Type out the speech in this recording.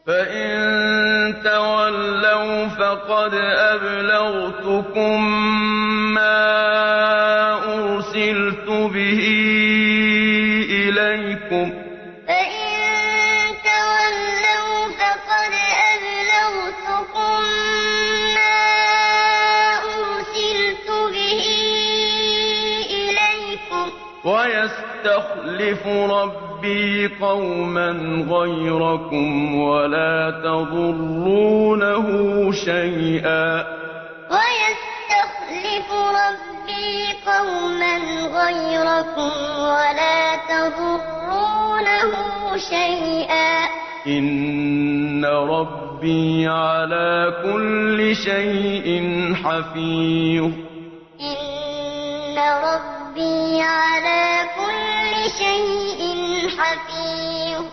فإن تولوا فقد أبلغتكم ما أرسلت به إليكم ويستخلف ربي قوما غيركم ولا تضرونه شيئا إن ربي على كل شيء حفيظ على كل شيء حفيظ